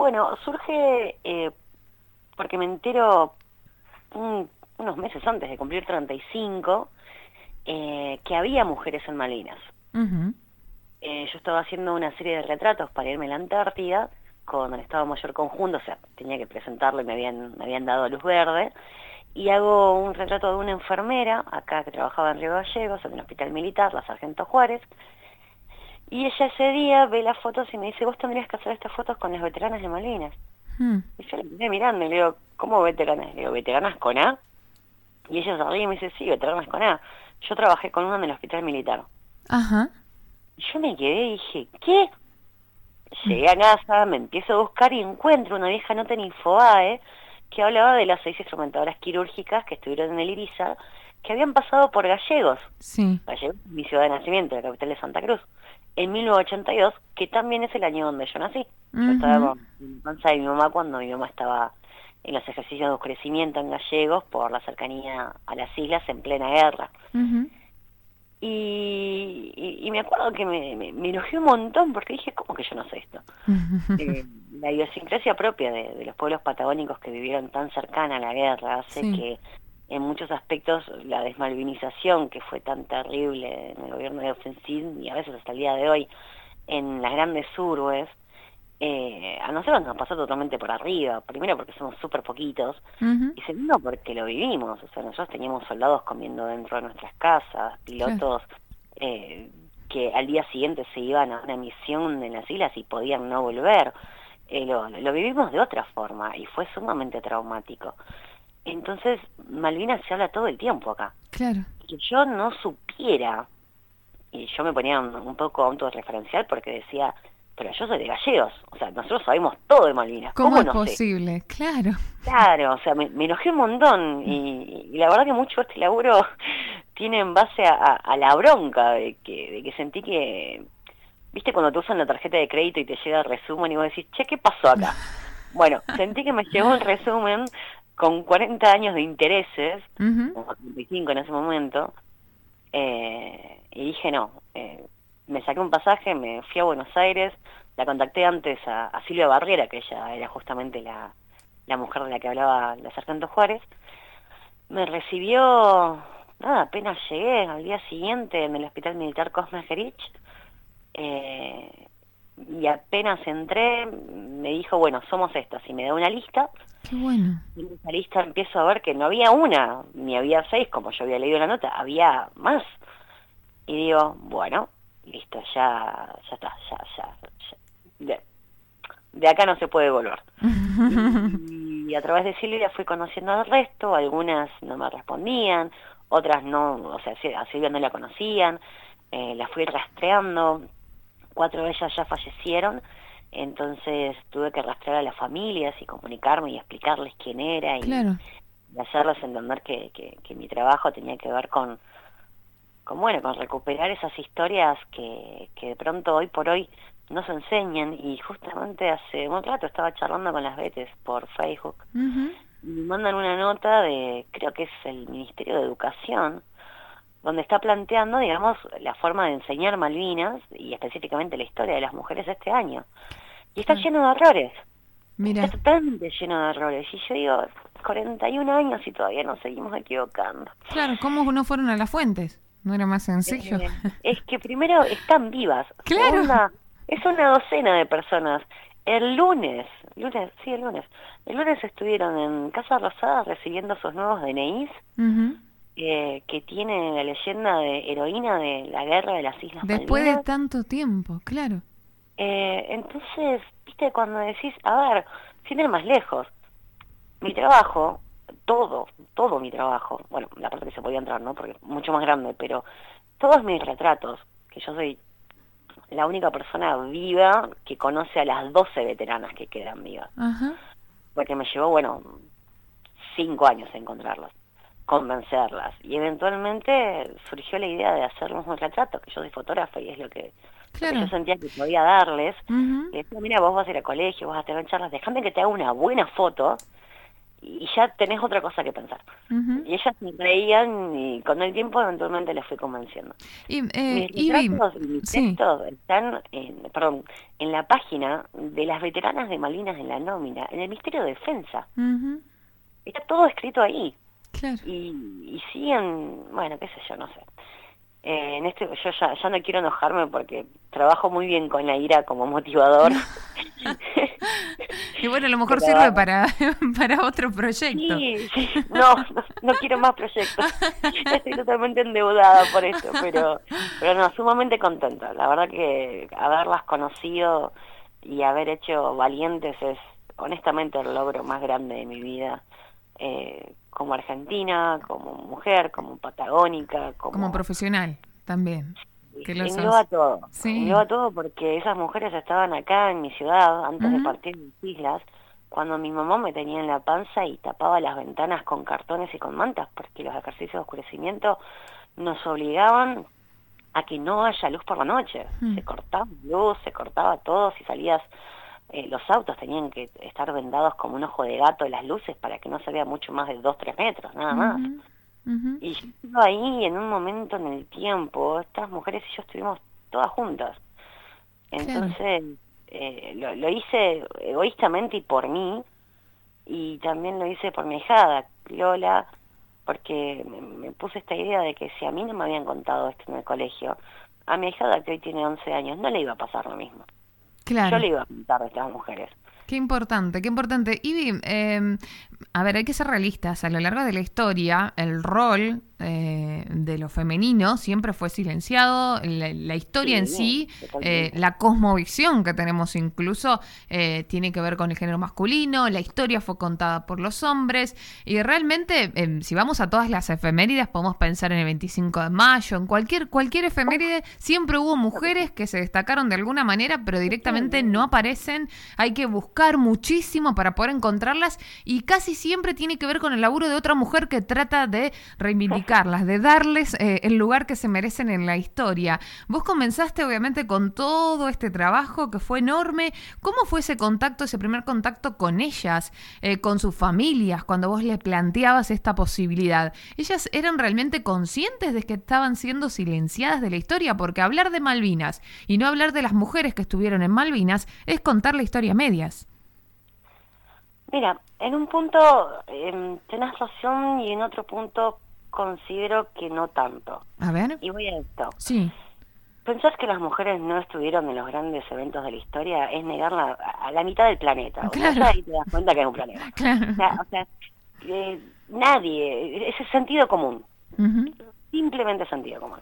bueno, surge porque me entero unos meses antes de cumplir 35 que había mujeres en Malvinas. Ujú. Yo estaba haciendo una serie de retratos para irme a la Antártida con el Estado Mayor Conjunto, o sea, tenía que presentarlo y me habían dado luz verde, y hago un retrato de una enfermera acá que trabajaba en Río Gallegos, en el hospital militar, la Sargento Juárez, y ella ese día ve las fotos y me dice, vos tendrías que hacer estas fotos con las veteranas de Malvinas. Mm. Y yo la quedé mirando y le digo, ¿cómo veteranas? Le digo, ¿veteranas con A? Y ella se ríe y me dice, sí, veteranas con A. Yo trabajé con una en el hospital militar. Ajá. Y yo me quedé y dije, ¿qué? Mm. Llegué a casa, me empiezo a buscar y encuentro una vieja nota en Infobae que hablaba de las 6 instrumentadoras quirúrgicas que estuvieron en el Iriza, que habían pasado por Gallegos. Sí. Gallegos es mi ciudad de nacimiento, la capital de Santa Cruz, en 1982, que también es el año donde yo nací. Yo estaba Ujú. en la panza de mi mamá cuando mi mamá estaba en los ejercicios de oscurecimiento en Gallegos por la cercanía a las islas en plena guerra. Ujú. Y me acuerdo que me enojé un montón porque dije, ¿cómo que yo no sé esto? La idiosincrasia propia de los pueblos patagónicos que vivieron tan cercana a la guerra hace Sí. que en muchos aspectos la desmalvinización que fue tan terrible en el gobierno de Alfonsín y a veces hasta el día de hoy en las grandes urbes, a nosotros nos pasó totalmente por arriba, primero porque somos súper poquitos Ujú. y segundo porque lo vivimos, o sea, nosotros teníamos soldados comiendo dentro de nuestras casas, Claro. pilotos eh, que al día siguiente se iban a una misión en las islas y podían no volver. Lo vivimos de otra forma y fue sumamente traumático. Entonces, Malvinas se habla todo el tiempo acá. Claro. Que yo no supiera, y yo me ponía un poco autorreferencial porque decía, pero yo soy de Gallegos, o sea, nosotros sabemos todo de Malvinas, ¿Cómo ¿cómo es no sé? posible? Claro. Claro, o sea, me enojé un montón y la verdad que mucho este laburo tiene en base a la bronca de que sentí que, viste cuando te usan la tarjeta de crédito y te llega el resumen y vos decís, che, ¿qué pasó acá? Bueno, sentí que me llegó un resumen con 40 años de intereses, Ujú. o 45 en ese momento, y dije no, me saqué un pasaje, me fui a Buenos Aires, la contacté antes a Silvia Barrera, que ella era justamente la mujer de la que hablaba la Sargento Juárez, me recibió, nada, apenas llegué al día siguiente en el Hospital Militar Cosme Gerich, eh, y apenas entré, me dijo, bueno, somos estas, y me da una lista, Qué bueno. y en esa lista empiezo a ver que no había una, ni había 6, como yo había leído la nota, había más. Y digo, bueno, listo, ya está, ya. De acá no se puede volver. Y a través de Silvia fui conociendo al resto, algunas no me respondían, otras no, o sea, a Silvia no la conocían, la fui rastreando, 4 de ellas ya fallecieron, entonces tuve que rastrear a las familias y comunicarme y explicarles quién era Claro. y hacerles entender que mi trabajo tenía que ver con recuperar esas historias que de pronto hoy por hoy no se enseñan. Y justamente hace un rato estaba charlando con las Betes por Facebook Ujú. y me mandan una nota de, creo que es el Ministerio de Educación, donde está planteando, digamos, la forma de enseñar Malvinas y específicamente la historia de las mujeres este año. Y está Claro. lleno de errores, está Mira. totalmente lleno de errores. Y yo digo, 41 años y todavía nos seguimos equivocando. Claro, ¿cómo no fueron a las fuentes? ¿No era más sencillo? Es que primero están vivas, Claro. segunda, es una docena de personas. El lunes, el lunes estuvieron en Casa Rosada recibiendo sus nuevos DNIs, Ujú. que tiene la leyenda de heroína de la guerra de las Islas Después de Malvinas. tanto tiempo, claro. Entonces, viste, cuando decís, a ver, sin ir más lejos, mi trabajo, todo mi trabajo, bueno, la parte que se podía entrar, ¿no? Porque es mucho más grande, pero todos mis retratos, que yo soy la única persona viva que conoce a las 12 veteranas que quedan vivas, Ajá. porque me llevó, bueno, 5 años encontrarlas, convencerlas, y eventualmente surgió la idea de hacernos un retrato, que yo soy fotógrafa y es lo que yo Claro. sentía que podía darles. Ujú. Le decía, mira, vos vas a ir al colegio, vas a tener charlas, déjame que te haga una buena foto y ya tenés otra cosa que pensar. Ujú. Y ellas me reían y con el tiempo eventualmente les fui convenciendo. Y, Mis Ivy, retratos y mis sí. textos están en la página de las veteranas de Malvinas en la nómina, en el Ministerio de Defensa. Ujú. Está todo escrito ahí. Claro. Y siguen, bueno, qué sé yo, no sé. Yo ya no quiero enojarme porque trabajo muy bien con la ira como motivador. Y bueno, a lo mejor sirve Pero para, para otro proyecto. sí, sí, no quiero más proyectos. Estoy totalmente endeudada por esto, pero no, sumamente contenta. La verdad que haberlas conocido y haber hecho Valientes es honestamente el logro más grande de mi vida. Como argentina, como mujer, como patagónica, Como como... profesional también, que lo Engloba sos. todo, Sí. engloba todo porque esas mujeres estaban acá en mi ciudad antes de Ujú. partir de las islas, cuando mi mamá me tenía en la panza y tapaba las ventanas con cartones y con mantas, porque los ejercicios de oscurecimiento nos obligaban a que no haya luz por la noche. Mm. Se cortaba luz, se cortaba todo, si salías, los autos tenían que estar vendados como un ojo de gato de las luces para que no se vea mucho más de 2, 3 metros, nada más. Ujú. Ujú. Y yo estuve ahí en un momento en el tiempo, estas mujeres y yo estuvimos todas juntas. Claro. Entonces, lo hice egoístamente y por mí, y también lo hice por mi hijada, Lola, porque me puse esta idea de que si a mí no me habían contado esto en el colegio, a mi hijada, que hoy tiene 11 años, no le iba a pasar lo mismo. Yo Claro. le iba a contar de estas mujeres. Qué importante, qué importante. Ivy, a ver, hay que ser realistas. A lo largo de la historia, el rol de lo femenino siempre fue silenciado. La historia en Sí, sí, totalmente. la cosmovisión que tenemos incluso, tiene que ver con el género masculino. La historia fue contada por los hombres. Y realmente, si vamos a todas las efemérides, podemos pensar en el 25 de mayo, en cualquier efeméride, siempre hubo mujeres que se destacaron de alguna manera, pero directamente no Totalmente. aparecen. Hay que buscar muchísimo para poder encontrarlas y casi siempre tiene que ver con el laburo de otra mujer que trata de reivindicarlas, de darles el lugar que se merecen en la historia. Vos comenzaste obviamente con todo este trabajo que fue enorme. ¿Cómo fue ese contacto, ese primer contacto con ellas, con sus familias, cuando vos le planteabas esta posibilidad? ¿Ellas eran realmente conscientes de que estaban siendo silenciadas de la historia? Porque hablar de Malvinas y no hablar de las mujeres que estuvieron en Malvinas es contar la historia a medias. Mira, en un punto tenés razón y en otro punto considero que no tanto. A ver. Y voy a esto. Sí. Pensar que las mujeres no estuvieron en los grandes eventos de la historia es negar a la mitad del planeta. O sea, Claro. ya ahí te das cuenta que es un planeta. Claro. O sea, nadie, ese sentido común, Ujú. simplemente sentido común.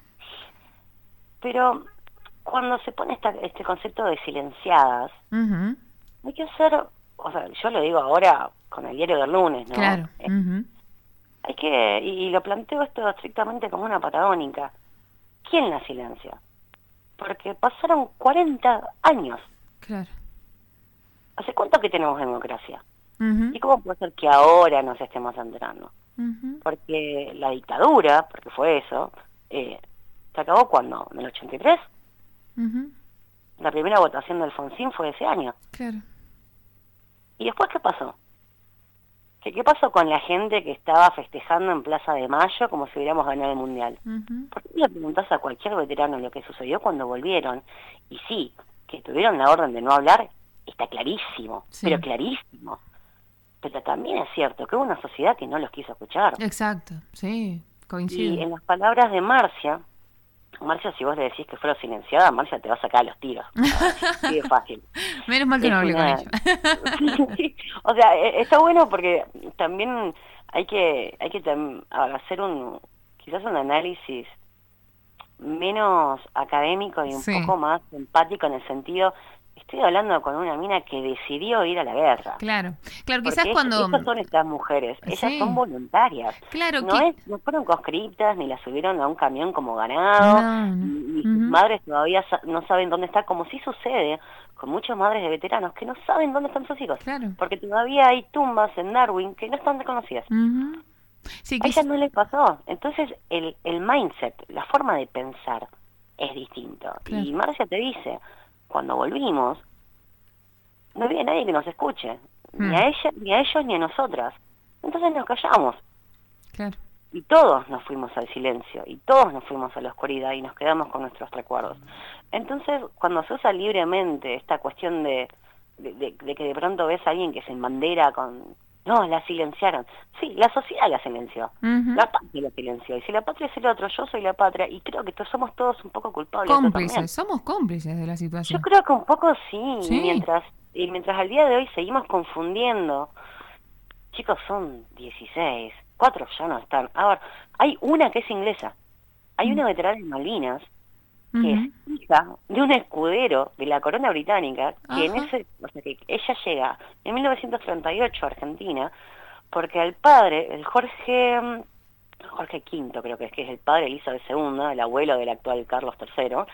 Pero cuando se pone este concepto de silenciadas, Ujú. hay que hacer, o sea, yo lo digo ahora con el diario del lunes, ¿no? Claro. Ujú. Hay que, y lo planteo esto estrictamente como una patagónica, ¿quién la silencia? Porque pasaron 40 años. Claro. ¿Hace cuánto que tenemos democracia? Ujú. ¿Y cómo puede ser que ahora nos estemos enterando? Ujú. Porque la dictadura, porque fue eso, se acabó cuando, en el 83. Ujú. La primera votación de Alfonsín fue ese año. Claro. ¿Y después qué pasó? ¿Qué pasó con la gente que estaba festejando en Plaza de Mayo como si hubiéramos ganado el Mundial? Ujú. ¿Por qué le preguntás a cualquier veterano lo que sucedió cuando volvieron? Y sí, que tuvieron la orden de no hablar, está clarísimo, pero Sí. clarísimo. Pero también es cierto que hubo una sociedad que no los quiso escuchar. Exacto. Sí. Y Coincido. en las palabras de Marcia, si vos le decís que fueron silenciadas, Marcia te va a sacar a los tiros. Así de fácil. Menos mal que Es no hablé con una... ella. O sea, está bueno porque también hay que hacer quizás un análisis menos académico y un Sí. poco más empático en el sentido, estoy hablando con una mina que decidió ir a la guerra, Claro. Claro, quizás porque cuando... esas son estas mujeres, ellas son Sí. voluntarias, Claro no que... no fueron conscriptas ni las subieron a un camión como ganado, No, no. ni sus Ujú. madres todavía no saben dónde está, como sí sucede con muchas madres de veteranos que no saben dónde están sus hijos, Claro. porque todavía hay tumbas en Darwin que no están reconocidas. Ujú. Sí, A ellas no les pasó. Entonces el mindset, la forma de pensar es distinto. claro. Y Marcia te dice, cuando volvimos, no había nadie que nos escuche, ni Mm. a ella, ni a ellos, ni a nosotras. Entonces nos callamos. Claro. Y todos nos fuimos al silencio, y todos nos fuimos a la oscuridad, y nos quedamos con nuestros recuerdos. Entonces, cuando se usa libremente esta cuestión de que de pronto ves a alguien que se embandera con... No, la silenciaron. Sí, la sociedad la silenció. Ujú. La patria la silenció. Y si la patria es el otro, yo soy la patria. Y creo que somos todos un poco culpables de eso también. Cómplices, somos cómplices de la Yo situación. creo que un poco sí. Sí. Y mientras al día de hoy seguimos confundiendo. Chicos, son 16. 4 ya no están. A ver, hay una que es inglesa. Hay Mm. una veterana de Malvinas que es Ujú. hija de un escudero de la corona británica, que Ajá. o sea, que ella llega en 1938 a Argentina, porque al padre, el Jorge V creo que es el padre de Elizabeth II, el abuelo del actual Carlos III,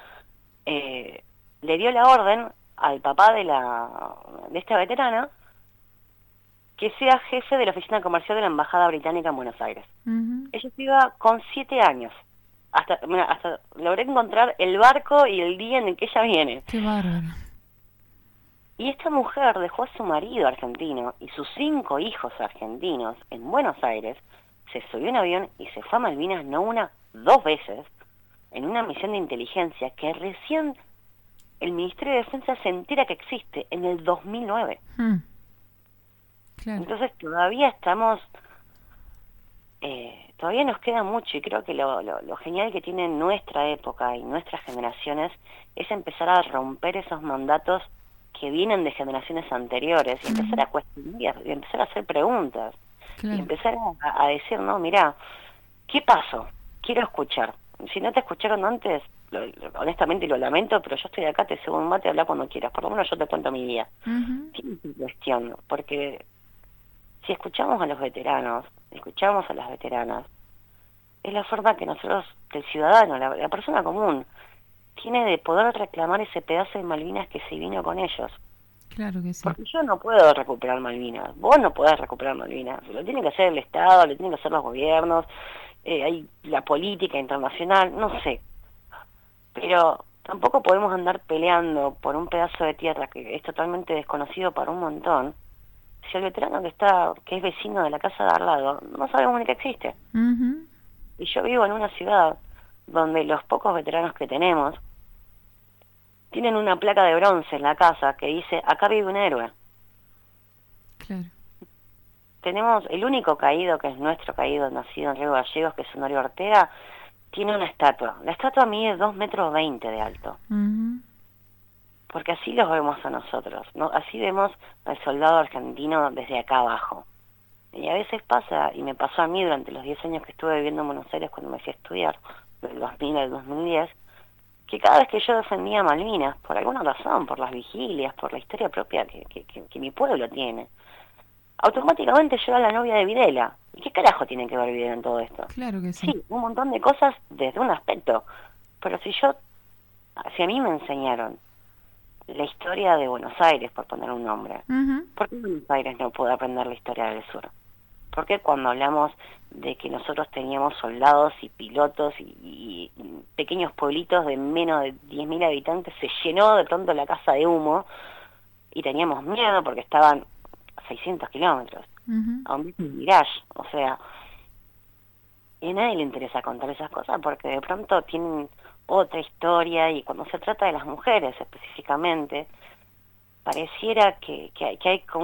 le dio la orden al papá de esta veterana que sea jefe de la oficina comercial de la Embajada Británica en Buenos Aires. Ujú. Ella se iba con 7 años. Hasta logré encontrar el barco y el día en el que ella viene. Qué bárbaro. Y esta mujer dejó a su marido argentino y sus 5 hijos argentinos en Buenos Aires, se subió a un avión y se fue a Malvinas no una, 2 veces, en una misión de inteligencia que recién el Ministerio de Defensa se entera que existe en el 2009. Mm. Claro. Entonces todavía estamos... todavía nos queda mucho y creo que lo genial que tiene nuestra época y nuestras generaciones es empezar a romper esos mandatos que vienen de generaciones anteriores y empezar a cuestionar y empezar a hacer preguntas y Claro. empezar a decir, no, mira, ¿qué pasó? Quiero escuchar. Si no te escucharon antes, honestamente lo lamento, pero yo estoy acá, te cedo un mate, habla cuando quieras, por lo menos yo te cuento mi vida. Ujú. Tiene esa cuestión, porque si escuchamos a los veteranos, escuchamos a las veteranas, es la forma que nosotros, que el ciudadano, la persona común, tiene de poder reclamar ese pedazo de Malvinas que se vino con ellos. Claro que sí. Porque yo no puedo recuperar Malvinas, vos no podés recuperar Malvinas, lo tiene que hacer el Estado, lo tienen que hacer los gobiernos, hay la política internacional, no sé. Pero tampoco podemos andar peleando por un pedazo de tierra que es totalmente desconocido para un montón, si el veterano que es vecino de la casa de al lado, no sabemos ni que existe. Ujú. Y yo vivo en una ciudad donde los pocos veteranos que tenemos tienen una placa de bronce en la casa que dice, acá vive un héroe. Claro. Tenemos el único caído, que es nuestro caído, nacido en Río Gallegos, que es Honorio Ortega, tiene una estatua. La estatua mide 2,20 m de alto. Ujú. Porque así los vemos a nosotros, ¿no? Así vemos al soldado argentino desde acá abajo. Y a veces pasa, y me pasó a mí durante los 10 años que estuve viviendo en Buenos Aires cuando me fui a estudiar, del 2000 al 2010, que cada vez que yo defendía Malvinas, por alguna razón, por las vigilias, por la historia propia que mi pueblo tiene, automáticamente yo era la novia de Videla. ¿Y qué carajo tiene que ver Videla en todo esto? Claro que sí. Sí, un montón de cosas desde un aspecto, pero si a mí me enseñaron la historia de Buenos Aires, por poner un nombre, Ujú. ¿por qué Buenos Aires no puede aprender la historia del sur? ¿Por qué cuando hablamos de que nosotros teníamos soldados y pilotos y pequeños pueblitos de menos de 10.000 habitantes, se llenó de pronto la casa de humo y teníamos miedo porque estaban a 600 kilómetros, Ujú. a un Mirage? O sea, y a nadie le interesa contar esas cosas porque de pronto tienen otra historia y cuando se trata de las mujeres específicamente, pareciera que hay como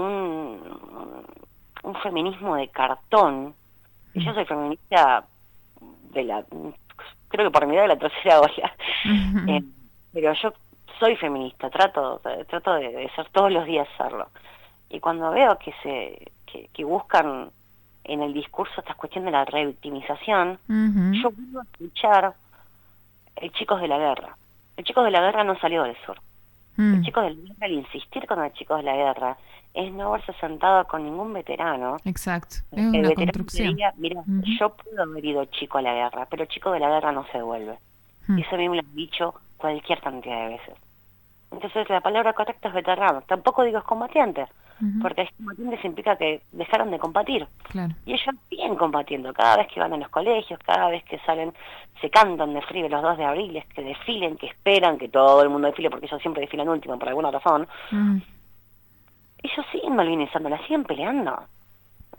un feminismo de cartón. Y yo soy feminista creo que por mi edad de la tercera ola. Ujú. Pero yo soy feminista, trato de ser todos los días serlo. Y cuando veo que buscan en el discurso esta cuestión de la revictimización, Ujú. yo vuelvo a escuchar el Chicos de la Guerra. El Chicos de la Guerra no salió del sur. El Mm. Chicos de la Guerra, al insistir con el Chicos de la Guerra, es no haberse sentado con ningún veterano. Exacto. Es El una veterano que construcción. diga, mira, Ujú. yo puedo haber ido chico a la guerra, pero chico de la guerra no se devuelve. Mm. Y eso a mí me lo han dicho cualquier cantidad de veces. Entonces la palabra correcta es veterano. Tampoco digo es combatiente, Ujú. porque combatientes implica que dejaron de combatir. Claro. Y ellos siguen combatiendo. Cada vez que van a los colegios, cada vez que salen, se cantan de frío los 2 de abril, es que desfilen, que esperan que todo el mundo desfile, porque ellos siempre desfilan último por alguna razón. Ujú. Ellos siguen malvinizando, la siguen peleando.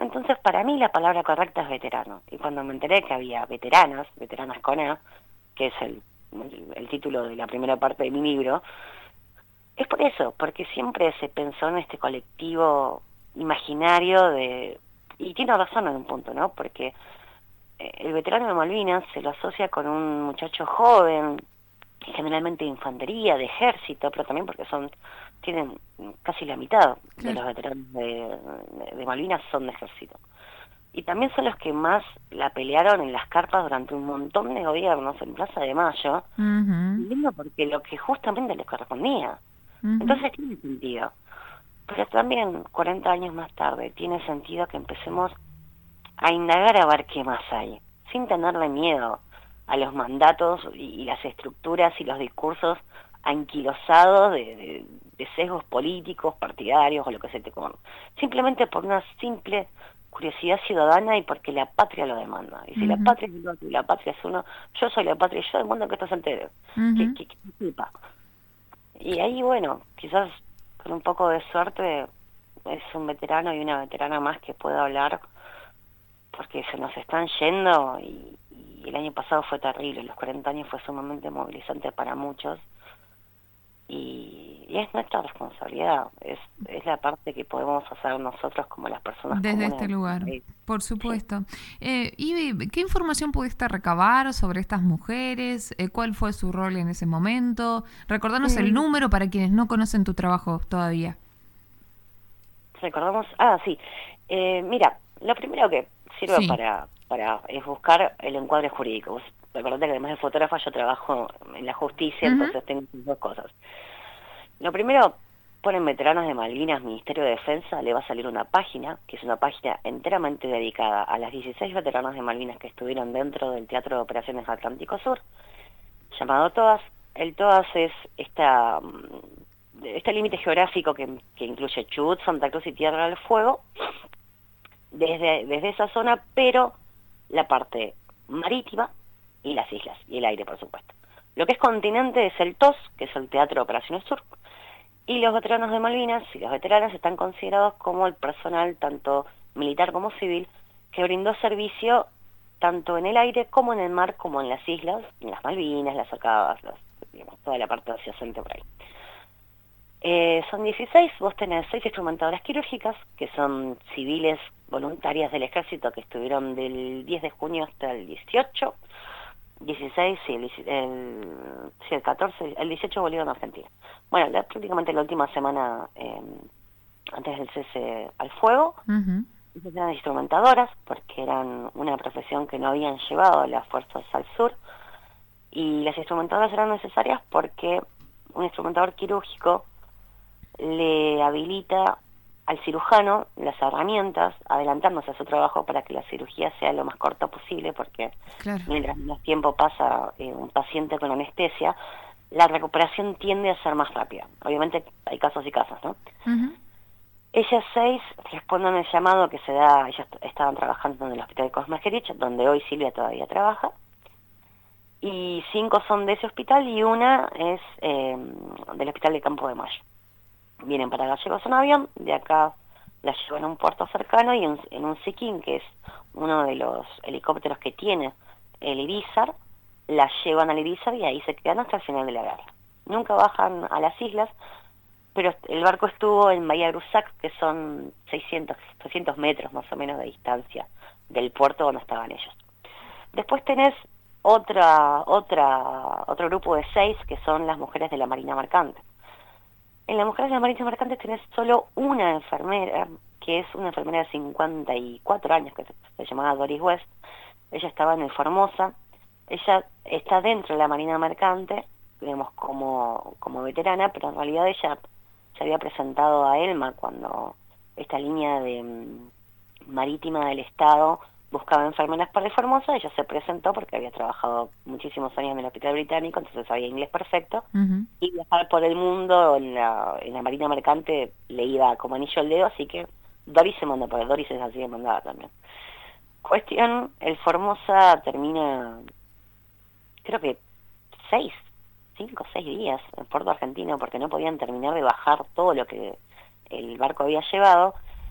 Entonces, para mí la palabra correcta es veterano. Y cuando me enteré que había veteranas con E, que es el título de la primera parte de mi libro, es por eso, porque siempre se pensó en este colectivo imaginario y tiene razón en un punto, ¿no? Porque el veterano de Malvinas se lo asocia con un muchacho joven, generalmente de infantería, de ejército, pero también porque tienen casi la mitad de Claro. los veteranos de Malvinas son de ejército. Y también son los que más la pelearon en las carpas durante un montón de gobiernos en Plaza de Mayo, Ujú, mismo porque lo que justamente les correspondía. ujú. Entonces tiene sentido. Pero también 40 años más tarde tiene sentido que empecemos a indagar a ver qué más hay, sin tenerle miedo a los mandatos y las estructuras y los discursos anquilosados de sesgos políticos, partidarios o lo que se te ocurra. Simplemente por una simple curiosidad ciudadana y porque la patria lo demanda. Y si la Ujú, patria es el otro y la patria es uno, yo soy la patria y yo demando que esto se entere, ujú. que sepa. Y ahí, bueno, quizás con un poco de suerte es un veterano y una veterana más que pueda hablar porque se nos están yendo y el año pasado fue terrible, los 40 años fue sumamente movilizante para muchos y es nuestra responsabilidad, es la parte que podemos hacer nosotros como las personas Desde comunes este de nuestro lugar, país. por Sí. supuesto. ¿Y qué información pudiste recabar sobre estas mujeres? ¿Cuál fue su rol en ese momento? Recordanos el Mm, número para quienes no conocen tu trabajo todavía. recordamos, sí, mira, lo primero que sirve Sí. para es buscar el encuadre jurídico. Vos recordate que además de fotógrafa yo trabajo en la justicia, Ujú, entonces tengo esas dos cosas. Lo primero, ponen veteranos de Malvinas, Ministerio de Defensa, le va a salir una página, que es una página enteramente dedicada a las 16 veteranos de Malvinas que estuvieron dentro del Teatro de Operaciones Atlántico Sur, llamado TOAS. El TOAS es este límite geográfico que incluye Chubut, Santa Cruz y Tierra del Fuego, desde esa zona, pero la parte marítima y las islas, y el aire, por supuesto. Lo que es continente es el TOS, que es el Teatro de Operaciones Sur, y los veteranos de Malvinas y los veteranos están considerados como el personal tanto militar como civil que brindó servicio tanto en el aire como en el mar como en las islas, en las Malvinas, las Orcadas, digamos, toda la parte adyacente por ahí. Son 16, vos tenés 6 instrumentadoras quirúrgicas, que son civiles voluntarias del ejército que estuvieron del 10 de junio hasta el 18, 16, sí, sí, el 14, el 18 volvieron a Argentina. Bueno, prácticamente la última semana antes del cese al fuego, ujú. ellas eran instrumentadoras, porque eran una profesión que no habían llevado las fuerzas al sur, y las instrumentadoras eran necesarias porque un instrumentador quirúrgico le habilita al cirujano las herramientas, adelantándose a su trabajo para que la cirugía sea lo más corta posible, porque Claro. mientras más tiempo pasa un paciente con anestesia, la recuperación tiende a ser más rápida. Obviamente hay casos y casos, ¿no? Ujú. Ellas 6 responden al llamado que se da, ellas estaban trabajando en el hospital de Cosmejerich, donde hoy Silvia todavía trabaja, y 5 son de ese hospital y una es del hospital de Campo de Mayo. Vienen para Gallegos en avión, de acá las llevan a un puerto cercano y en un Siquín, que es uno de los helicópteros que tiene el Irizar, las llevan al Irizar y ahí se quedan hasta el final de la guerra. Nunca bajan a las islas, pero el barco estuvo en Bahía Grusac, que son 600 metros más o menos de distancia del puerto donde estaban ellos. Después tenés otro grupo de 6 que son las mujeres de la Marina Mercante. En las mujeres de la Marina Mercante tenés solo una enfermera, que es una enfermera de 54 años, que se llamaba Doris West. Ella estaba en el Formosa. Ella está dentro de la Marina Mercante, digamos, como veterana, pero en realidad ella se había presentado a ELMA cuando esta línea marítima del Estado buscaba enfermeras para el Formosa. Ella se presentó porque había trabajado muchísimos años en el Hospital Británico, entonces sabía inglés perfecto, Ujú. y viajar por el mundo en la Marina Mercante le iba como anillo al dedo, así que Doris se mandó, porque Doris es así de mandada también. Cuestión, el Formosa termina, creo que 6, 5, 6 días en Puerto Argentino, porque no podían terminar de bajar todo lo que el barco había llevado,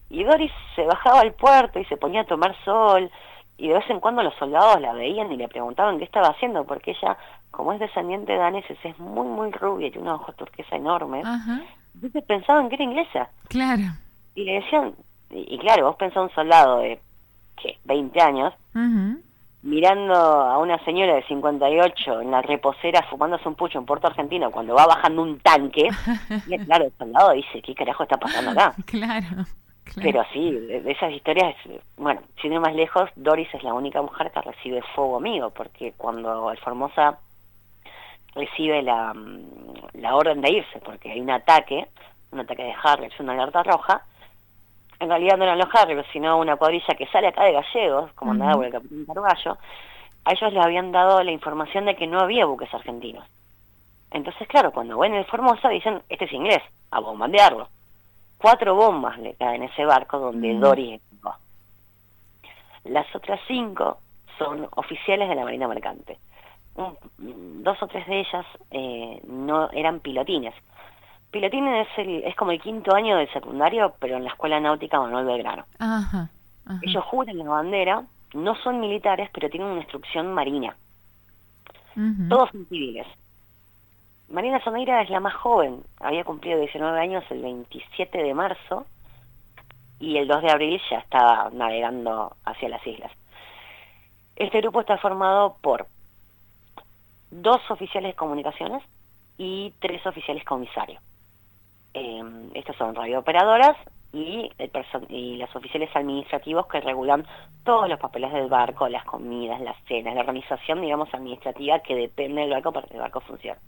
Y Doris se bajaba al puerto y se ponía a tomar sol, y de vez en cuando los soldados la veían y le preguntaban qué estaba haciendo, porque ella, como es descendiente de daneses, es muy, muy rubia y tiene unos ojos turquesa enormes. Ajá. Entonces pensaban que era inglesa. Claro. Y le decían, y claro, vos pensás un soldado de, ¿qué?, 20 años, Ujú. mirando a una señora de 58 en la reposera fumándose un pucho en Puerto Argentino cuando va bajando un tanque, y claro, el soldado dice, ¿qué carajo está pasando acá? Claro, claro. Pero sí, de esas historias, bueno, sin ir más lejos, Doris es la única mujer que recibe fuego amigo, porque cuando el Formosa recibe la orden de irse, porque hay un ataque de Harriers, una alerta roja, en realidad no eran los Harriers, sino una cuadrilla que sale acá de Gallegos, comandada por Ujú. el capitán Carballo. A ellos les habían dado la información de que no había buques argentinos. Entonces, claro, cuando ven el Formosa dicen, este es inglés, a bombardearlo. 4 bombas le caen en ese barco donde Mm. Doris llegó. Las otras 5 son oficiales de la Marina Mercante. 2 o 3 de ellas no eran pilotines. Pilotines es como el 5.º año del secundario, pero en la Escuela Náutica Manuel Belgrano. Ajá, ajá. Ellos juran la bandera, no son militares, pero tienen una instrucción marina. Ujú. Todos son civiles. Marina Soneira es la más joven, había cumplido 19 años el 27 de marzo y el 2 de abril ya estaba navegando hacia las islas. Este grupo está formado por 2 oficiales de comunicaciones y 3 oficiales comisarios. Estos son radiooperadoras y los oficiales administrativos que regulan todos los papeles del barco, las comidas, las cenas, la organización, digamos, administrativa que depende del barco para que el barco funcione.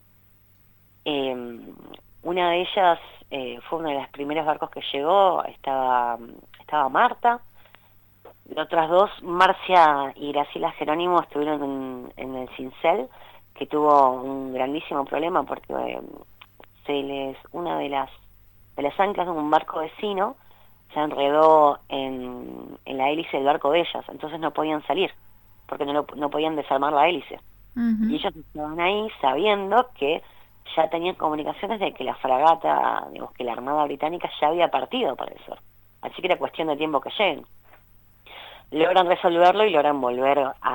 Una de ellas fue uno de los primeros barcos que llegó, estaba Marta. Las otras 2, Marcia y Graciela Jerónimo, estuvieron en el Cincel, que tuvo un grandísimo problema porque una de las anclas de un barco vecino se enredó en la hélice del barco de ellas, entonces no podían salir, porque no podían desarmar la hélice. Y Ujú. ellos estaban ahí sabiendo que ya tenían comunicaciones de que la fragata, digamos, que la Armada Británica ya había partido para el sur. Así que era cuestión de tiempo que lleguen. Logran resolverlo y logran volver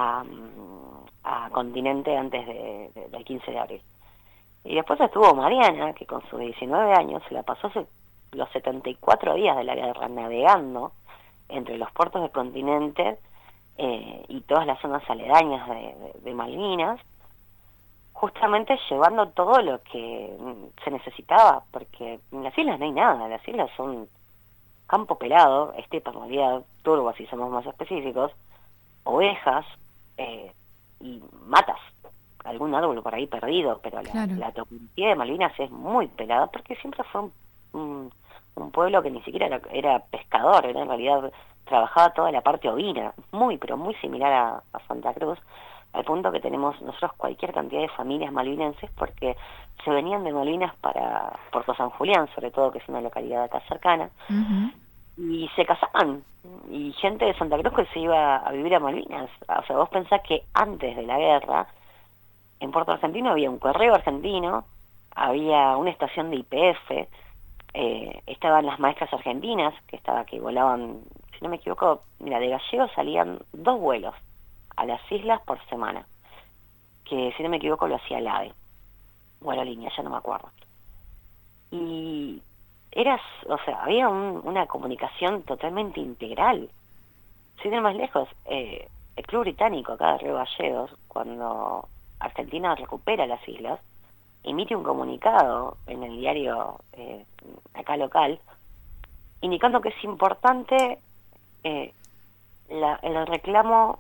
a Continente antes del 15 de abril. Y después estuvo Mariana, que con sus 19 años se la pasó los 74 días de la guerra navegando entre los puertos de Continente y todas las zonas aledañas de Malvinas, justamente llevando todo lo que se necesitaba, porque en las islas no hay nada, las islas son campo pelado, estepa en realidad, turbo, si somos más específicos, ovejas y matas, algún árbol por ahí perdido, pero Claro. la topografía de Malvinas es muy pelada porque siempre fue un pueblo que ni siquiera era pescador, era en realidad trabajaba toda la parte ovina, muy, pero muy similar a Santa Cruz, al punto que tenemos nosotros cualquier cantidad de familias malvinenses porque se venían de Malvinas para Puerto San Julián, sobre todo, que es una localidad acá cercana, Ujú. y se casaban, y gente de Santa Cruz que se iba a vivir a Malvinas. O sea, vos pensás que antes de la guerra, en Puerto Argentino había un correo argentino, había una estación de YPF, estaban las maestras argentinas que volaban, si no me equivoco, mira, de Gallegos salían 2 vuelos a las islas por semana, que si no me equivoco lo hacía el AVE, o Aerolínea, ya no me acuerdo. Y o sea, había una comunicación totalmente integral. Sin ir más lejos, el Club Británico acá de Río Gallegos, cuando Argentina recupera las islas, emite un comunicado en el diario acá local, indicando que es importante eh, el reclamo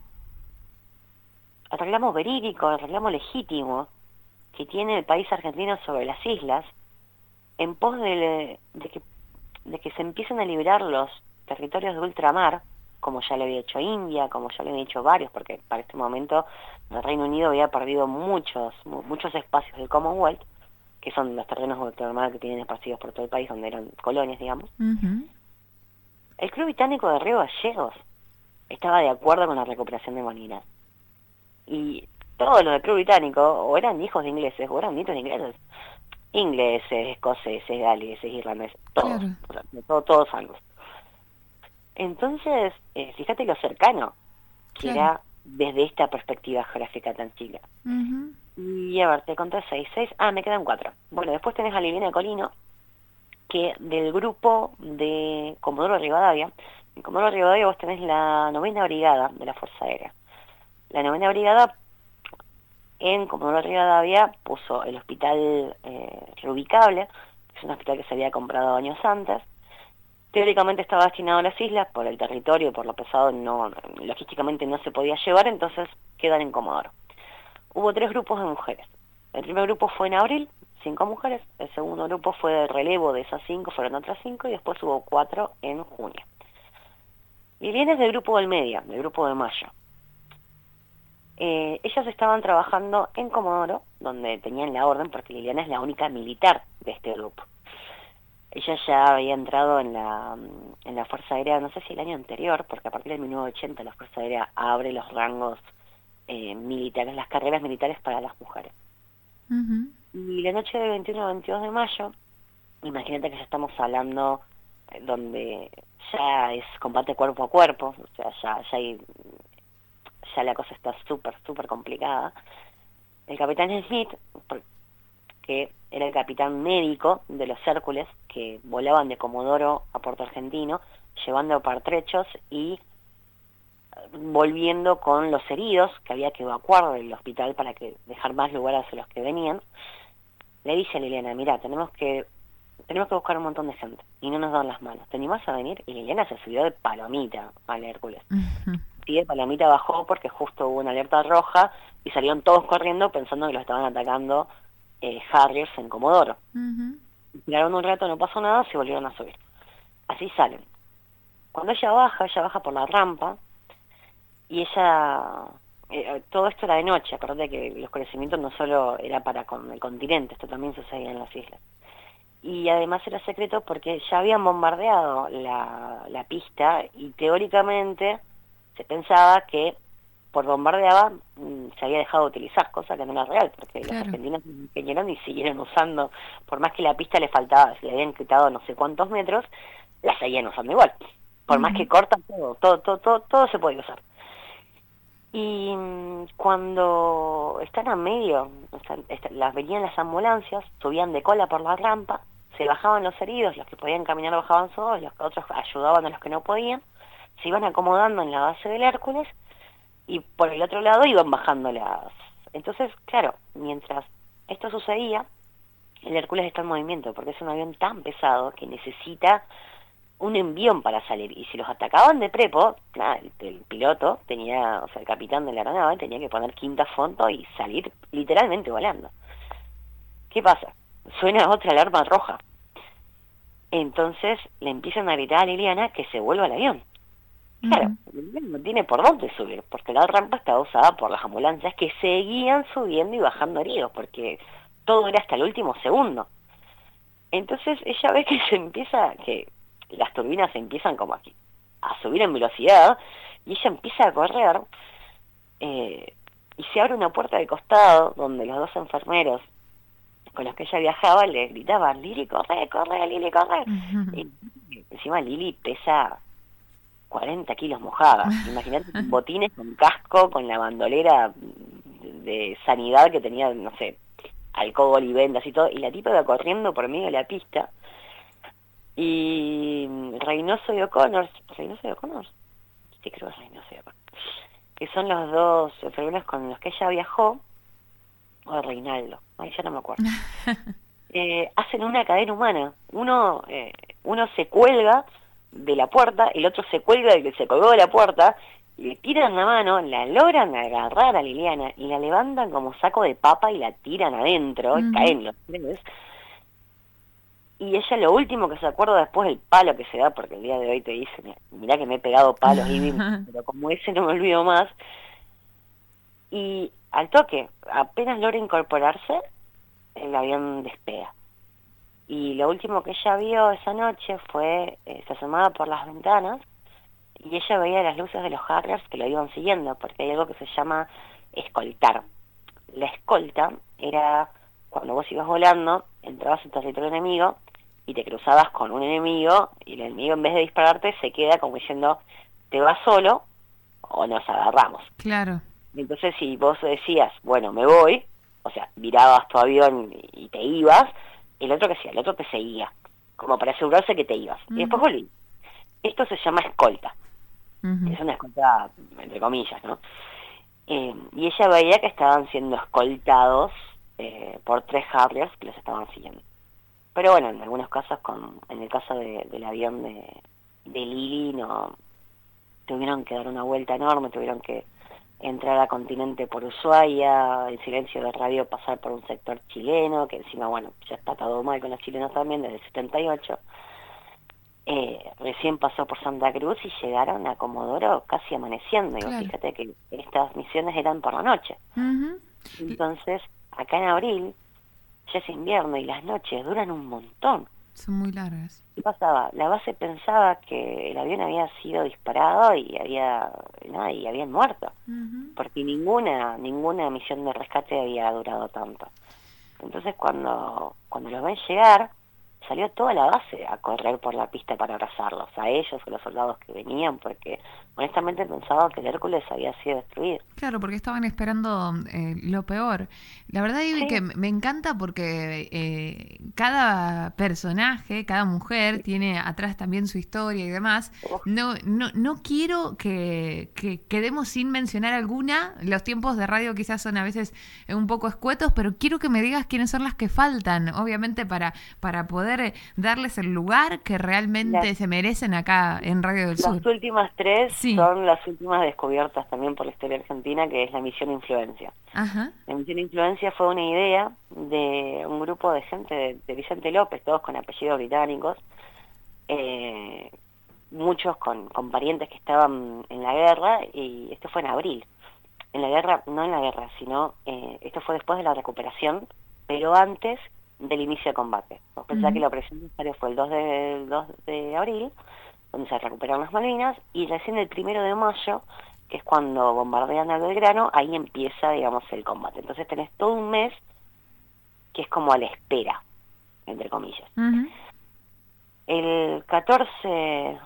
verídico, el reclamo legítimo que tiene el país argentino sobre las islas, en pos de que se empiecen a liberar los territorios de ultramar, como ya lo había hecho India, como ya lo habían hecho varios, porque para este momento el Reino Unido había perdido muchos espacios del Commonwealth, que son los terrenos de ultramar que tienen esparcidos por todo el país, donde eran colonias, digamos. Ujú. El Club Británico de Río Gallegos estaba de acuerdo con la recuperación de Malvinas. Y todos los del Club Británico o eran hijos de ingleses o eran nietos de ingleses. Ingleses, escoceses, galeses, irlandeses, todos, Claro. o sea, todos salvos. Entonces, fíjate lo cercano que Claro. era desde esta perspectiva geográfica tan chica. Ujú. Y a ver, te conté seis, me quedan 4. Bueno, después tenés a Liliana Colino, que del grupo de Comodoro Rivadavia, en Comodoro Rivadavia vos tenés la 9ª Brigada de la Fuerza Aérea. La 9ª Brigada en Comodoro Rivadavia puso el hospital reubicable, que es un hospital que se había comprado años antes. Teóricamente estaba destinado a las islas, por el territorio, por lo pesado, no, logísticamente no se podía llevar, entonces quedan en Comodoro. Hubo 3 grupos de mujeres. El primer grupo fue en abril, 5 mujeres. El segundo grupo fue de relevo de esas 5, fueron otras 5, y después hubo 4 en junio. Liliana es del grupo del medio, del grupo de mayo. Ellas estaban trabajando en Comodoro, donde tenían la orden, porque Liliana es la única militar de este grupo. Ella ya había entrado en la Fuerza Aérea, no sé si el año anterior, porque a partir de 1980 la Fuerza Aérea abre los rangos militares, las carreras militares para las mujeres. Ujú. Y la noche del 21 al 22 de mayo, imagínate que ya estamos hablando donde ya es combate cuerpo a cuerpo, o sea, ya la cosa está súper complicada. El capitán Smith, que era el capitán médico de los Hércules, que volaban de Comodoro a Puerto Argentino, llevando pertrechos y volviendo con los heridos, que había que evacuar del hospital para que dejar más lugares a los que venían, le dice a Liliana, mira, tenemos que buscar un montón de gente, y no nos dan las manos, ¿te animás a venir? Y Liliana se subió de palomita al Hércules. Ujú. Sí, de palomita bajó porque justo hubo una alerta roja y salieron todos corriendo pensando que los estaban atacando Harriers en Comodoro. Ujú. Miraron un rato, no pasó nada, se volvieron a subir. Así salen. Cuando ella baja por la rampa, y ella, todo esto era de noche, acordate que el oscurecimiento no solo era para con el continente, esto también sucedía en las islas. Y además era secreto porque ya habían bombardeado la pista y teóricamente se pensaba que por bombardeaba se había dejado de utilizar, cosa que no era real, porque los Claro. argentinos se empeñaron y siguieron usando, por más que la pista le faltaba, se le habían quitado no sé cuántos metros, la seguían usando igual. Por más que Ujú. cortan todo se puede usar. Y cuando están a medio, las venían las ambulancias, subían de cola por la rampa, se bajaban los heridos, los que podían caminar bajaban solos, los otros ayudaban a los que no podían, se iban acomodando en la base del Hércules y por el otro lado iban bajando las... Entonces, claro, mientras esto sucedía, el Hércules está en movimiento porque es un avión tan pesado que necesita un envión para salir, y si los atacaban de prepo, nada, el piloto tenía, o sea, el capitán de la aeronave tenía que poner quinta fondo y salir literalmente volando. ¿Qué pasa? Suena otra alarma roja. Entonces le empiezan a gritar a Liliana que se vuelva al avión. Claro, Ujú. no tiene por dónde subir, porque la rampa estaba usada por las ambulancias que seguían subiendo y bajando heridos, porque todo era hasta el último segundo. Entonces ella ve que que las turbinas se empiezan como a subir en velocidad, y ella empieza a correr, eh, y se abre una puerta de costado donde los 2 enfermeros con los que ella viajaba le gritaban, Lili, corre, Lili, corre. Ujú. Y encima Lili pesa 40 kilos mojada. Imagínate con botines, con casco, con la bandolera de sanidad que tenía, no sé, alcohol y vendas y todo, y la tipa iba corriendo por medio de la pista, y Reynoso y O'Connor, sí creo que es Reynoso y O'Connor, que son los 2 enfermeros con los que ella viajó, o Reinaldo, ay, ya no me acuerdo, hacen una cadena humana, uno se cuelga de la puerta, el otro se cuelga del que se colgó de la puerta, le tiran la mano, la logran agarrar a Liliana y la levantan como saco de papa y la tiran adentro, y Ujú. caen los 3. Y ella lo último que se acuerda después del palo que se da, porque el día de hoy te dice, mirá que me he pegado palos, y pero como ese no me olvido más. Y al toque, apenas logra incorporarse, el avión despega. Y lo último que ella vio esa noche fue, se asomaba por las ventanas, y ella veía las luces de los Harriers que lo iban siguiendo, porque hay algo que se llama escoltar. La escolta era cuando vos ibas volando, entrabas en territorio enemigo, y te cruzabas con un enemigo, y el enemigo en vez de dispararte se queda como diciendo, te vas solo o nos agarramos. Claro. Entonces si vos decías, bueno, me voy, o sea, virabas tu avión y te ibas, el otro que hacía, el otro te seguía, como para asegurarse que te ibas. Y después volví. Esto se llama escolta. Es una escolta, entre comillas, ¿no? Y ella veía que estaban siendo escoltados por 3 Harriers que los estaban siguiendo. Pero bueno, en algunos casos, en el caso del avión de Lili, no tuvieron que dar una vuelta enorme, tuvieron que entrar a Continente por Ushuaia, en silencio de radio pasar por un sector chileno, que encima, bueno, ya está todo mal con los chilenos también, desde el 78. Recién pasó por Santa Cruz y llegaron a Comodoro casi amaneciendo. Claro. Y fíjate que estas misiones eran por la noche. Entonces, acá en abril, ya es invierno y las noches duran un montón. Son muy largas. ¿Qué pasaba? La base pensaba que el avión había sido disparado y habían muerto, porque ninguna misión de rescate había durado tanto. Entonces cuando los ven llegar, salió toda la base a correr por la pista para abrazarlos, a ellos, a los soldados que venían, porque honestamente pensaba que el Hércules había sido destruido. Claro, porque estaban esperando lo peor. La verdad, Ivy, sí, que me encanta porque cada personaje, cada mujer tiene atrás también su historia y demás. No quiero que quedemos sin mencionar alguna. Los tiempos de radio quizás son a veces un poco escuetos, pero quiero que me digas quiénes son las que faltan, obviamente para poder darles el lugar que realmente se merecen acá en Radio del Sur. Las últimas 3 son las últimas descubiertas también por la historia argentina, que es la Misión Influencia. Ajá. La Misión Influencia fue una idea de un grupo de gente de Vicente López, todos con apellidos británicos, muchos con parientes que estaban en la guerra, y esto fue en abril. En la guerra, no en la guerra, sino esto fue después de la recuperación, pero antes del inicio de combate. Vos pensás que la operación necesaria fue el 2 de abril, donde se recuperaron las Malvinas, y recién el 1 de mayo, que es cuando bombardean a Belgrano, ahí empieza, digamos, el combate. Entonces tenés todo un mes que es como a la espera, entre comillas. El 14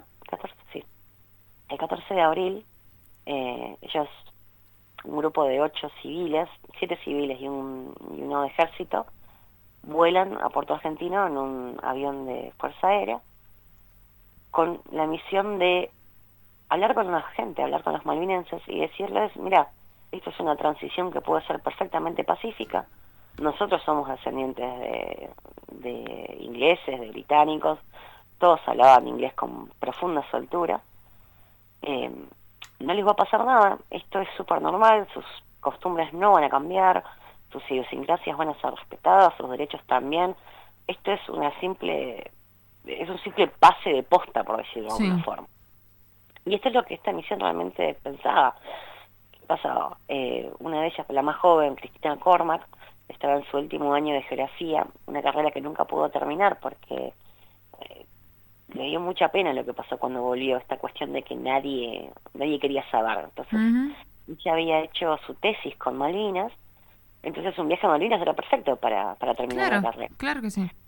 de abril, ellos, un grupo de 8 civiles, 7 civiles y uno de ejército, vuelan a Puerto Argentino en un avión de Fuerza Aérea con la misión de hablar con la gente, hablar con los malvinenses y decirles, mira, esto es una transición que puede ser perfectamente pacífica. Nosotros somos descendientes de ingleses, de británicos, todos hablaban inglés con profunda soltura. No les va a pasar nada, esto es súper normal, sus costumbres no van a cambiar, sus idiosincrasias van a ser respetadas, sus derechos también. Esto es un simple pase de posta, por decirlo de alguna forma. Y esto es lo que esta misión realmente pensaba. ¿Qué pasaba? Una de ellas, la más joven, Cristina Cormac, estaba en su último año de geografía, una carrera que nunca pudo terminar porque le dio mucha pena lo que pasó cuando volvió, esta cuestión de que nadie quería saber. Entonces, ella había hecho su tesis con Malvinas, entonces un viaje a Malvinas era perfecto para terminar la carrera. Claro que sí.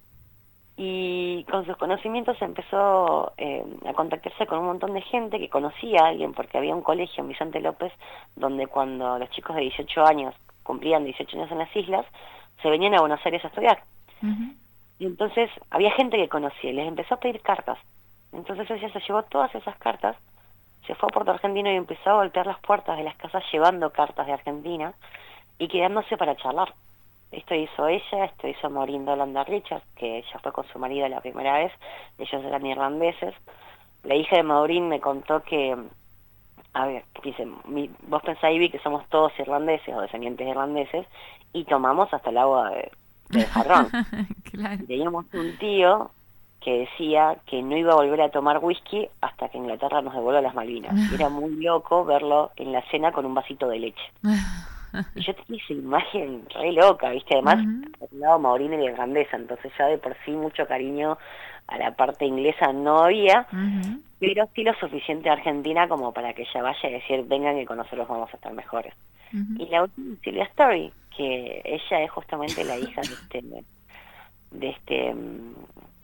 Y con sus conocimientos empezó a contactarse con un montón de gente que conocía a alguien, porque había un colegio en Vicente López donde cuando los chicos de 18 años cumplían 18 años en las islas, se venían a Buenos Aires a estudiar. Y entonces había gente que conocía y les empezó a pedir cartas. Entonces ella se llevó todas esas cartas, se fue a Puerto Argentino y empezó a golpear las puertas de las casas llevando cartas de Argentina y quedándose para charlar. Esto hizo ella, esto hizo Maureen Dolanda Richards, que ella fue con su marido la primera vez, ellos eran irlandeses. La hija de Maureen me contó que, a ver, dice, vos pensás, Ivy, que somos todos irlandeses o descendientes de irlandeses, y tomamos hasta el agua de jarrón. Claro. Teníamos un tío que decía que no iba a volver a tomar whisky hasta que Inglaterra nos devuelva las Malvinas. Y era muy loco verlo en la cena con un vasito de leche. Y yo tenía esa imagen re loca, ¿viste? Además, por un lado Maureen era irlandesa, entonces ya de por sí mucho cariño a la parte inglesa no había, pero sí lo suficiente a Argentina como para que ella vaya y decir, vengan que con nosotros vamos a estar mejores. Y la última, Silvia Story, que ella es justamente la hija de este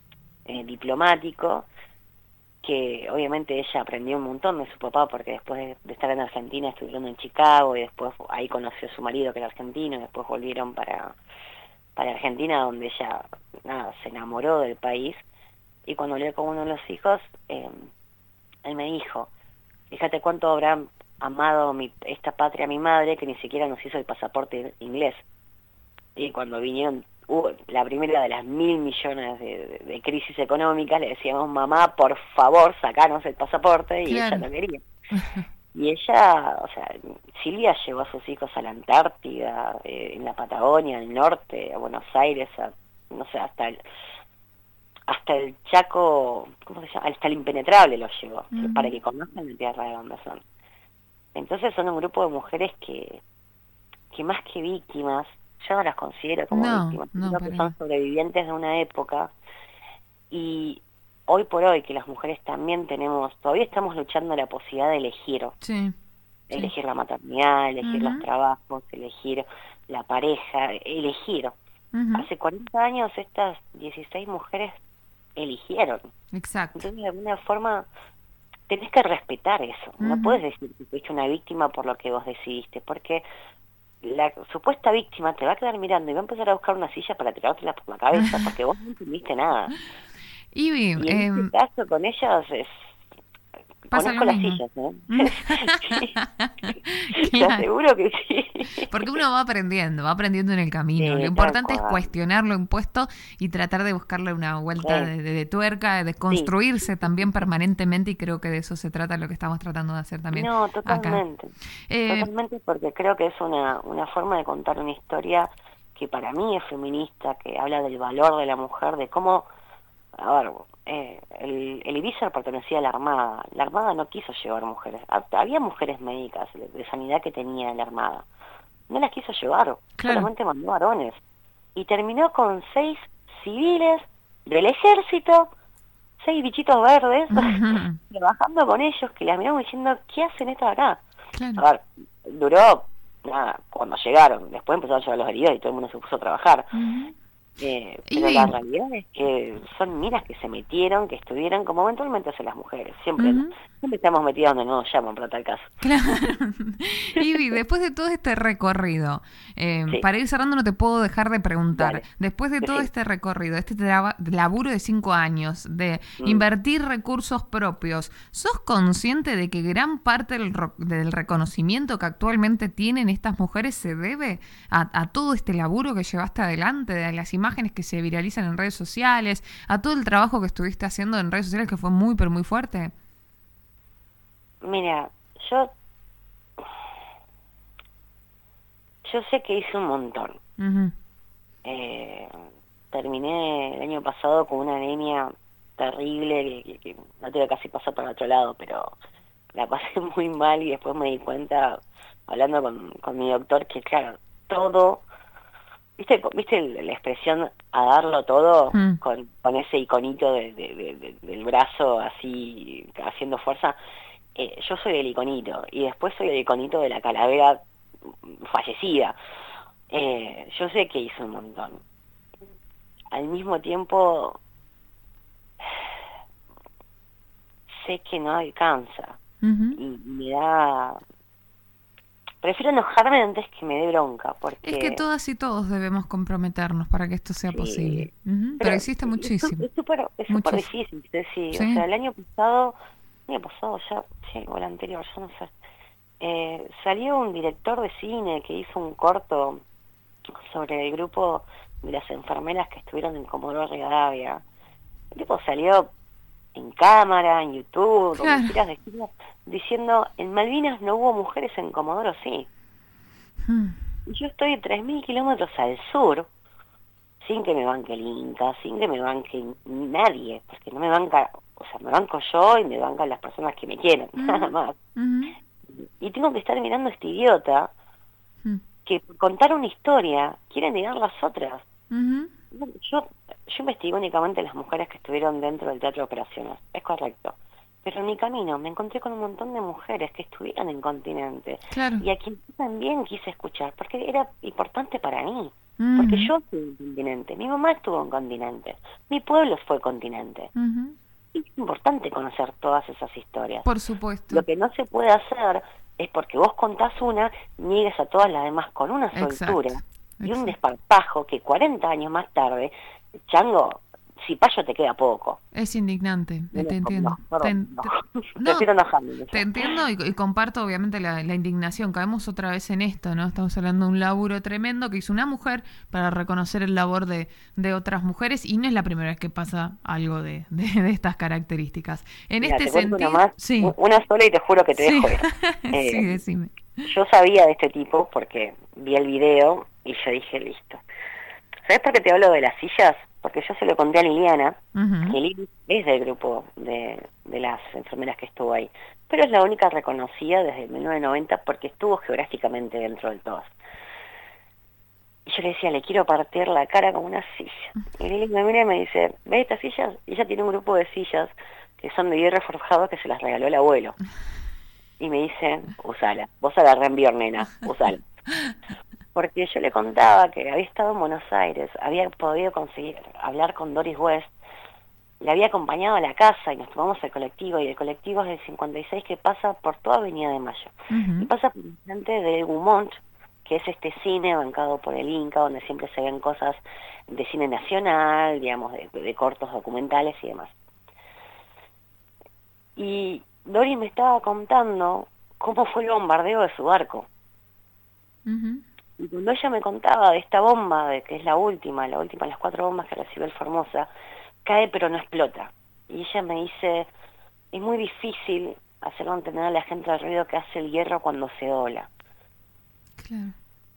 diplomático, que obviamente ella aprendió un montón de su papá, porque después de estar en Argentina estuvieron en Chicago y después ahí conoció a su marido que era argentino y después volvieron para Argentina, donde ella nada, se enamoró del país. Y cuando hablé con uno de los hijos, él me dijo, fíjate cuánto habrá amado esta patria mi madre, que ni siquiera nos hizo el pasaporte inglés. Y cuando vinieron, la primera de las 1.000 millones de crisis económicas, le decíamos, mamá, por favor, sacanos el pasaporte, y Claro. ella no quería. Y ella, o sea, Silvia llevó a sus hijos a la Antártida, en la Patagonia, al norte, a Buenos Aires, no sé, hasta el Chaco, ¿cómo se llama? Hasta el Impenetrable los llevó, para que conozcan la tierra de donde son. Entonces son un grupo de mujeres que más que víctimas, yo no las considero como víctimas, No, creo que son sobrevivientes de una época, y hoy por hoy que las mujeres también todavía estamos luchando la posibilidad de elegir, sí, elegir la maternidad, elegir los trabajos, elegir la pareja, elegir. Hace 40 años estas 16 mujeres eligieron. Exacto. Entonces, de alguna forma, tenés que respetar eso. No puedes decir que fuiste una víctima por lo que vos decidiste, porque la supuesta víctima te va a quedar mirando y va a empezar a buscar una silla para tirártela por la cabeza, porque vos no entendiste nada. Ivy, Y en este caso con ellas pasa conozco lo las mismo. sillas, Te aseguro que sí. Porque uno va aprendiendo en el camino. Sí, Lo importante es cuestionar lo impuesto y tratar de buscarle una vuelta de tuerca, de construirse también permanentemente, y creo que de eso se trata lo que estamos tratando de hacer también. No, totalmente. Acá. Totalmente, porque creo que es una forma de contar una historia que para mí es feminista, que habla del valor de la mujer, de cómo, a ver, el Eliezer pertenecía a la Armada no quiso llevar mujeres, había mujeres médicas de sanidad que tenía la Armada, no las quiso llevar, solamente mandó varones, y terminó con 6 civiles del ejército, 6 bichitos verdes, trabajando con ellos, que las miramos diciendo, ¿qué hacen estas acá? A ver, duró nada, cuando llegaron, después empezaron a llevar los heridos y todo el mundo se puso a trabajar. Pero la realidad es que son minas que se metieron, que estuvieron, como eventualmente hacen las mujeres, siempre estamos metidas donde no nos llaman para tal caso. Claro. Ivy, después de todo este recorrido, para ir cerrando no te puedo dejar de preguntar, Dale. después de todo este recorrido, este laburo de 5 años, de invertir recursos propios, ¿sos consciente de que gran parte del reconocimiento que actualmente tienen estas mujeres se debe a todo este laburo que llevaste adelante, de las imágenes que se viralizan en redes sociales, a todo el trabajo que estuviste haciendo en redes sociales, que fue muy, pero muy fuerte? Mira, yo sé que hice un montón. Terminé el año pasado con una anemia terrible que no tuve casi pasar para el otro lado, pero la pasé muy mal, y después me di cuenta, hablando con mi doctor, que claro, todo, ¿viste la expresión a darlo todo? Con ese iconito del brazo así, haciendo fuerza. Yo soy el iconito, y después soy el iconito de la calavera fallecida. Yo sé que hice un montón. Al mismo tiempo, sé que no alcanza. Y me da... Prefiero enojarme antes que me dé bronca, porque... Es que todas y todos debemos comprometernos para que esto sea posible. Pero existe muchísimo. Es súper difícil, sí. O sea, el año pasado ya, sí, o el anterior, yo no sé. Salió un director de cine que hizo un corto sobre el grupo de las enfermeras que estuvieron en Comodoro Rivadavia. El tipo salió en cámara, en YouTube, donde quieras decirlo, diciendo, en Malvinas no hubo mujeres, en Comodoro sí. Y yo estoy 3.000 kilómetros al sur, sin que me banque el Inca, sin que me banque nadie, porque no me banca, o sea, me banco yo y me bancan las personas que me quieren, nada más. Y tengo que estar mirando a este idiota que por contar una historia quiere negar las otras. Yo investigué únicamente las mujeres que estuvieron dentro del teatro de operaciones, es correcto. Pero en mi camino me encontré con un montón de mujeres que estuvieron en Continente. Y a quien también quise escuchar, porque era importante para mí. Porque yo fui incontinente, mi mamá estuvo incontinente, mi pueblo fue continente. Es importante conocer todas esas historias. Por supuesto. Lo que no se puede hacer es porque vos contás una, niegues a todas las demás con una soltura y un desparpajo que 40 años más tarde, chango, si payo te queda poco. Es indignante, te entiendo. Te entiendo y comparto obviamente la indignación. Caemos otra vez en esto, ¿no? Estamos hablando de un laburo tremendo que hizo una mujer para reconocer el labor de otras mujeres y no es la primera vez que pasa algo de estas características. En Mira, este te cuento sentido... una más, sí. Una sola y te juro que te dejo ir. Sí, decime. Yo sabía de este tipo porque vi el video y yo dije, listo. ¿Sabes por qué te hablo de las sillas? Porque yo se lo conté a Liliana, que Lili es del grupo de las enfermeras que estuvo ahí, pero es la única reconocida desde 1990 porque estuvo geográficamente dentro del todos. Y yo le decía, le quiero partir la cara con una silla. Y Lili me mira y me dice, ¿ves estas sillas? Y ella tiene un grupo de sillas que son de hierro forjado que se las regaló el abuelo. Y me dice, usala, vos agarrá en nena, usala. Porque yo le contaba que había estado en Buenos Aires, había podido conseguir hablar con Doris West, le había acompañado a la casa y nos tomamos el colectivo, y el colectivo es del 56 que pasa por toda Avenida de Mayo. Y pasa por delante de Gaumont, que es este cine bancado por el Inca, donde siempre se ven cosas de cine nacional, digamos, de cortos documentales y demás. Y Doris me estaba contando cómo fue el bombardeo de su barco. Y cuando ella me contaba de esta bomba, de que es la última, las 4 bombas que recibió el Formosa, cae pero no explota. Y ella me dice, es muy difícil hacerlo entender a la gente el ruido que hace el hierro cuando se dobla. Claro.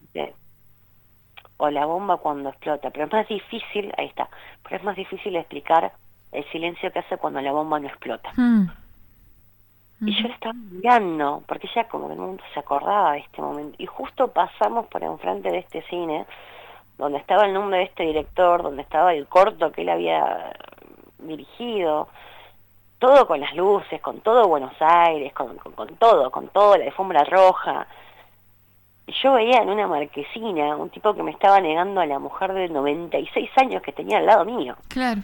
O la bomba cuando explota, pero es más difícil, ahí está, pero es más difícil explicar el silencio que hace cuando la bomba no explota. Y yo la estaba mirando, porque ella como que en un momento se acordaba de este momento. Y justo pasamos por enfrente de este cine, donde estaba el nombre de este director, donde estaba el corto que él había dirigido, todo con las luces, con todo Buenos Aires, con todo, la alfombra roja. Y yo veía en una marquesina un tipo que me estaba negando a la mujer de 96 años que tenía al lado mío. Claro.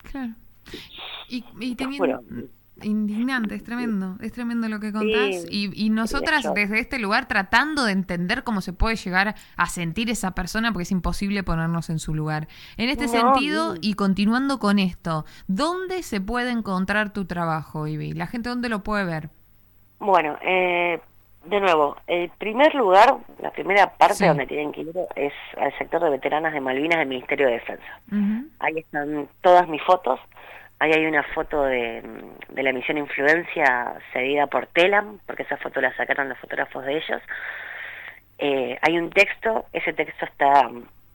Y teniendo... Indignante, es tremendo lo que contás. Sí, y nosotras desde este lugar tratando de entender cómo se puede llegar a sentir esa persona, porque es imposible ponernos en su lugar. En este sentido, y continuando con esto, ¿dónde se puede encontrar tu trabajo, Ivy? ¿La gente dónde lo puede ver? Bueno, de nuevo, el primer lugar, la primera parte donde tienen que ir es al sector de veteranas de Malvinas del Ministerio de Defensa. Ahí están todas mis fotos. Ahí hay una foto de la misión Influencia cedida por Telam, porque esa foto la sacaron los fotógrafos de ellos. Hay un texto, ese texto está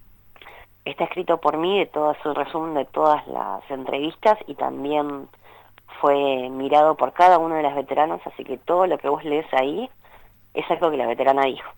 escrito por mí, de todo su resumen de todas las entrevistas, y también fue mirado por cada una de las veteranas, así que todo lo que vos lees ahí es algo que la veterana dijo.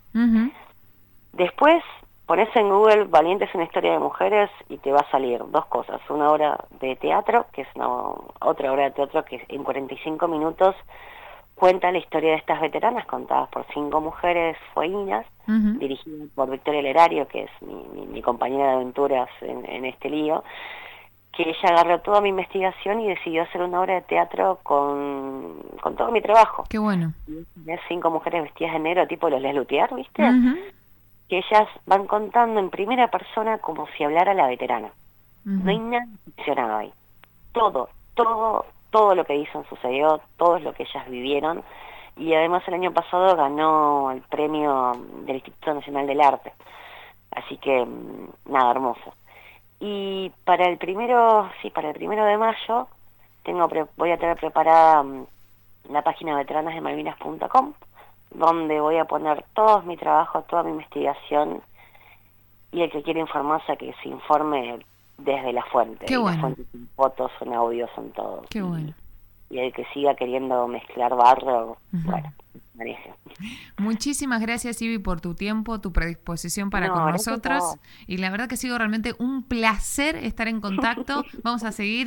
Después pones en Google Valientes, una historia de mujeres y te va a salir 2 cosas. Una obra de teatro, que es otra obra de teatro que en 45 minutos cuenta la historia de estas veteranas contadas por 5 mujeres fueguinas, dirigidas por Victoria Lerario, que es mi compañera de aventuras en este lío, que ella agarró toda mi investigación y decidió hacer una obra de teatro con todo mi trabajo. Qué bueno. 5 mujeres vestidas de negro, tipo los Les Luthier, ¿viste? Que ellas van contando en primera persona como si hablara la veterana. No hay nada ficcionado ahí. Todo lo que dicen sucedió, todo lo que ellas vivieron, y además el año pasado ganó el premio del Instituto Nacional del Arte. Así que, nada, hermoso. Y para el 1 de mayo voy a tener preparada la página veteranasdemalvinas.com, donde voy a poner todo mi trabajo, toda mi investigación, y el que quiera informarse, que se informe desde la fuente. Qué bueno. Las fuentes son fotos, son audios, son todo. Qué bueno. Y el que siga queriendo mezclar barro, bueno, maneje. Muchísimas gracias, Ivy, por tu tiempo, tu predisposición para No, con gracias a nosotros. vos. Y la verdad que ha sido realmente un placer estar en contacto. Vamos a seguir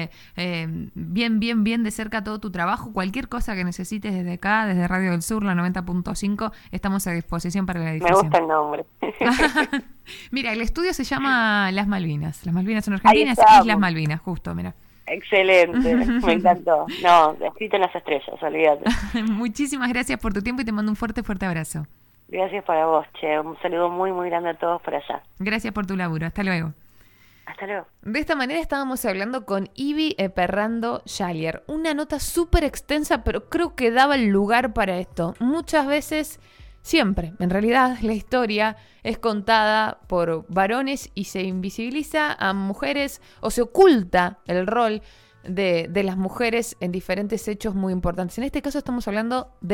bien de cerca todo tu trabajo. Cualquier cosa que necesites desde acá, desde Radio del Sur, la 90.5, estamos a disposición para la Me difusión. gusta el nombre. Mira, el estudio se llama Las Malvinas. Las Malvinas son Ahí argentinas, estamos. Islas Malvinas, justo, mira. Excelente, me encantó. No, escrito en las estrellas, olvídate. Muchísimas gracias por tu tiempo y te mando un fuerte abrazo. Gracias para vos, che. Un saludo muy, muy grande a todos por allá. Gracias por tu laburo. Hasta luego. Hasta luego. De esta manera estábamos hablando con Ivy Eperrando Yalier. Una nota súper extensa, pero creo que daba el lugar para esto. Muchas veces, siempre, en realidad, la historia es contada por varones y se invisibiliza a mujeres o se oculta el rol de las mujeres en diferentes hechos muy importantes. En este caso estamos hablando de